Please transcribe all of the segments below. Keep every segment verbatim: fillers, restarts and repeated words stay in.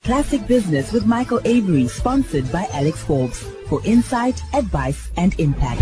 Classic Business with Michael Avery, sponsored by Alex Forbes, for insight, advice, and impact.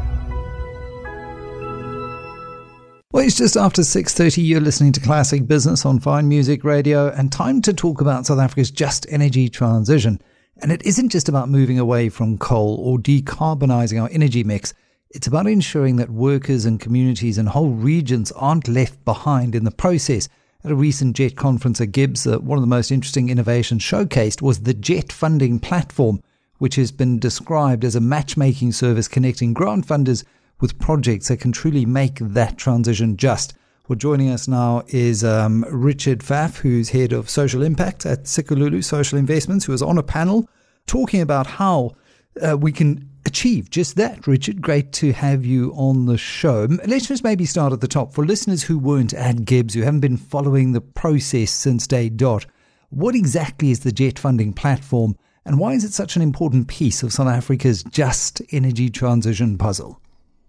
Well, it's just after six thirty. You're listening to Classic Business on Fine Music Radio, and time to talk about South Africa's just energy transition. And it isn't just about moving away from coal or decarbonising our energy mix. It's about ensuring that workers and communities and whole regions aren't left behind in the process. At a recent JET conference at Gibbs, uh, one of the most interesting innovations showcased was the JET funding platform, which has been described as a matchmaking service connecting grant funders with projects that can truly make that transition just. Well, joining us now is um, Richard Pfaff, who's head of social impact at Sikululu Social Investments, who was on a panel talking about how uh, we can achieve just that. Richard, great to have you on the show. Let's just maybe start at the top. For listeners who weren't at Gibbs, who haven't been following the process since day dot, what exactly is the JET funding platform, and why is it such an important piece of South Africa's just energy transition puzzle?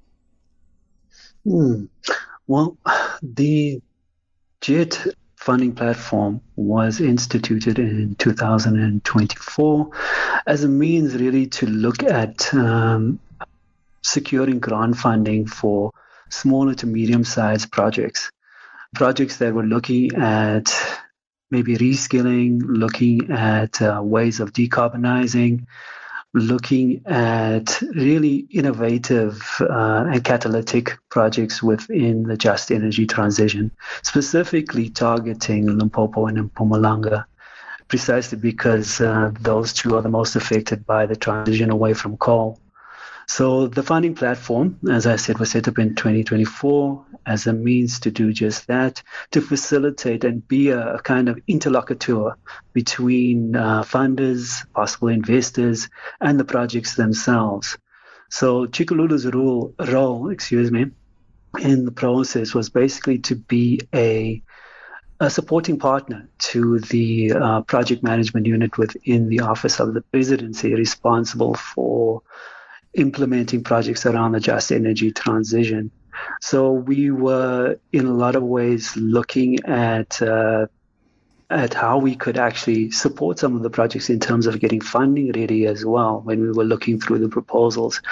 Hmm. Well, the JET funding platform was instituted in two thousand twenty-four as a means really to look at um, securing grant funding for smaller to medium-sized projects. Projects that were looking at maybe reskilling, looking at uh, ways of decarbonizing, looking at really innovative uh, and catalytic projects within the just energy transition, specifically targeting Limpopo and Mpumalanga, precisely because uh, those two are the most affected by the transition away from coal. So the funding platform, as I said, was set up in twenty twenty-four as a means to do just that, to facilitate and be a, a kind of interlocutor between uh, funders, possible investors, and the projects themselves. So Sikululu's role, role, excuse me, in the process was basically to be a a supporting partner to the uh, project management unit within the Office of the Presidency, responsible for implementing projects around the just energy transition. So we were in a lot of ways looking at uh, at how we could actually support some of the projects in terms of getting funding ready as well when we were looking through the proposals.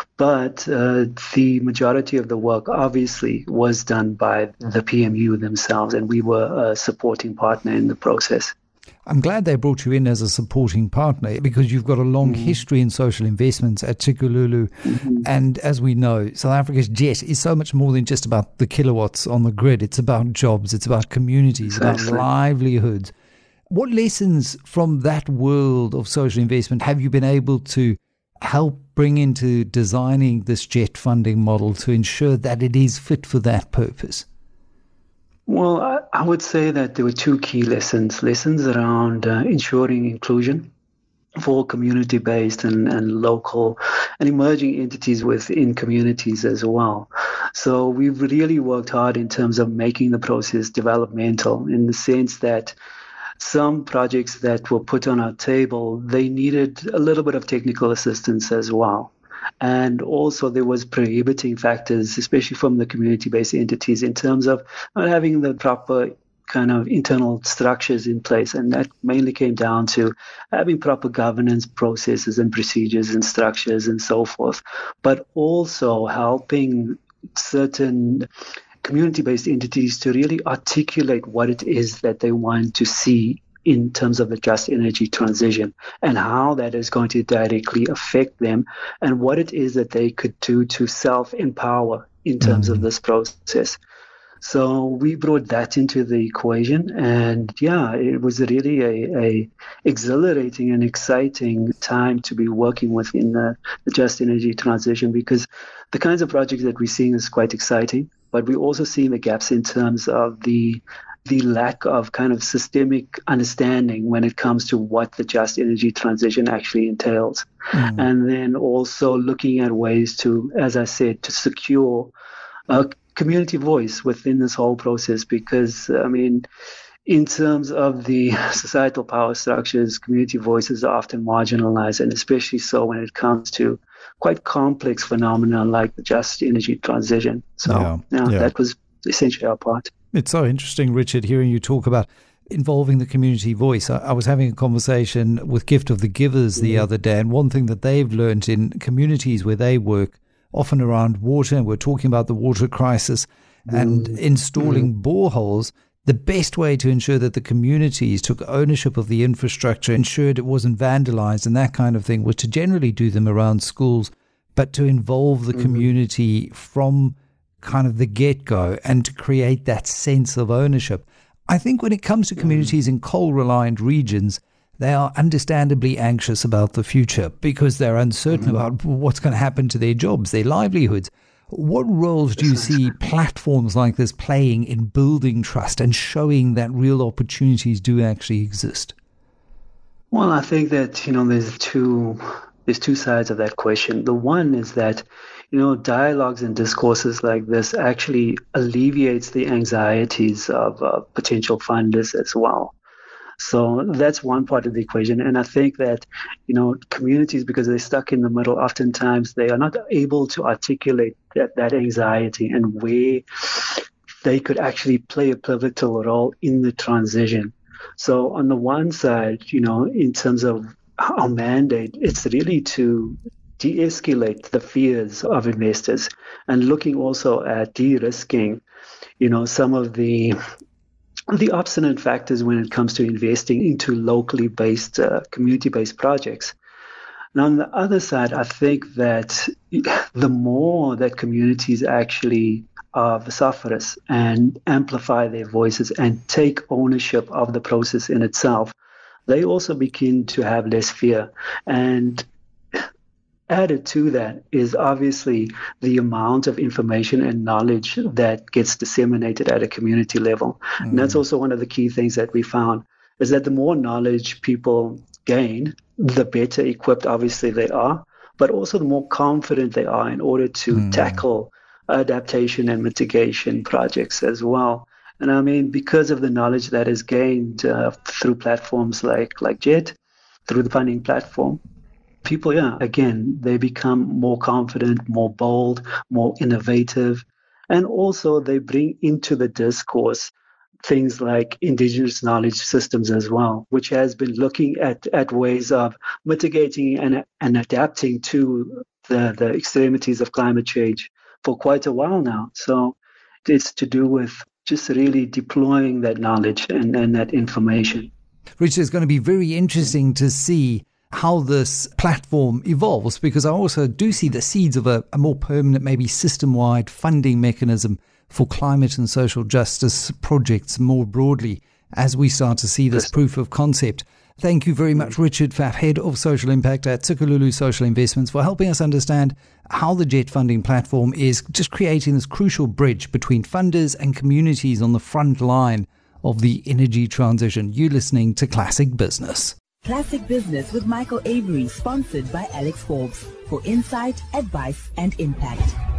But uh, the majority of the work obviously was done by the P M U themselves, and we were a supporting partner in the process. I'm glad they brought you in as a supporting partner because you've got a long mm-hmm. history in social investments at Sikululu. Mm-hmm. And as we know, South Africa's JET is so much more than just about the kilowatts on the grid. It's about jobs, it's about communities, exactly. about livelihoods. What lessons from that world of social investment have you been able to help bring into designing this JET funding model to ensure that it is fit for that purpose? Well, I, I would say that there were two key lessons, lessons around uh, ensuring inclusion for community-based and, and local and emerging entities within communities as well. So we've really worked hard in terms of making the process developmental in the sense that some projects that were put on our table, they needed a little bit of technical assistance as well. And also there was prohibiting factors, especially from the community-based entities, in terms of not having the proper kind of internal structures in place. And that mainly came down to having proper governance processes and procedures and structures and so forth, but also helping certain community-based entities to really articulate what it is that they want to see in terms of the just energy transition and how that is going to directly affect them and what it is that they could do to self-empower in terms mm-hmm. of this process. So we brought that into the equation, and yeah, it was really a, a exhilarating and exciting time to be working within the, the just energy transition, because the kinds of projects that we're seeing is quite exciting, but we're also seeing the gaps in terms of the the lack of kind of systemic understanding when it comes to what the just energy transition actually entails. Mm. And then also looking at ways to, as I said, to secure a community voice within this whole process, because, I mean, in terms of the societal power structures, community voices are often marginalized, and especially so when it comes to quite complex phenomena like the just energy transition. So yeah, yeah, yeah. that was essentially our part. It's so interesting, Richard, hearing you talk about involving the community voice. I, I was having a conversation with Gift of the Givers the mm-hmm. other day, and one thing that they've learned in communities where they work, often around water, and we're talking about the water crisis, mm-hmm. and installing mm-hmm. boreholes, the best way to ensure that the communities took ownership of the infrastructure, ensured it wasn't vandalized and that kind of thing, was to generally do them around schools, but to involve the mm-hmm. community from kind of the get-go and to create that sense of ownership. I think when it comes to communities in coal-reliant regions, they are understandably anxious about the future because they're uncertain mm-hmm. about what's going to happen to their jobs, their livelihoods. What roles do you see platforms like this playing in building trust and showing that real opportunities do actually exist? Well, I think that, you know, there's two there's two sides of that question. The one is that, you know, dialogues and discourses like this actually alleviates the anxieties of uh, potential funders as well. So that's one part of the equation. And I think that, you know, communities, because they're stuck in the middle, oftentimes they are not able to articulate that, that anxiety and where they could actually play a pivotal role in the transition. So on the one side, you know, in terms of our mandate, it's really to de-escalate the fears of investors and looking also at de-risking, you know, some of the the obstinate factors when it comes to investing into locally based, uh, community-based projects. Now, on the other side, I think that the more that communities actually are vociferous and amplify their voices and take ownership of the process in itself, they also begin to have less fear. And added to that is obviously the amount of information and knowledge that gets disseminated at a community level. Mm. And that's also one of the key things that we found, is that the more knowledge people gain, the better equipped obviously they are, but also the more confident they are in order to mm. tackle adaptation and mitigation projects as well. And I mean, because of the knowledge that is gained uh, through platforms like, like JET, through the funding platform, people, yeah, again, they become more confident, more bold, more innovative, and also they bring into the discourse things like indigenous knowledge systems as well, which has been looking at, at ways of mitigating and, and adapting to the, the extremities of climate change for quite a while now. So it's to do with just really deploying that knowledge and, and that information. Richard, it's going to be very interesting to see how this platform evolves, because I also do see the seeds of a, a more permanent, maybe system-wide funding mechanism for climate and social justice projects more broadly as we start to see this proof of concept. Thank you very much, Richard Pfaff, Head of Social Impact at Tshikululu Social Investments, for helping us understand how the JET funding platform is just creating this crucial bridge between funders and communities on the front line of the energy transition. You're listening to Classic Business. Classic Business with Michael Avery, sponsored by Alex Forbes, for insight, advice, and impact.